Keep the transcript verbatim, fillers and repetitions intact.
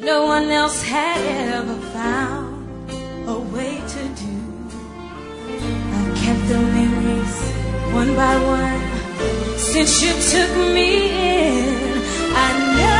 no one else had ever found a way to do. I've kept the memories one by one since you took me in. I never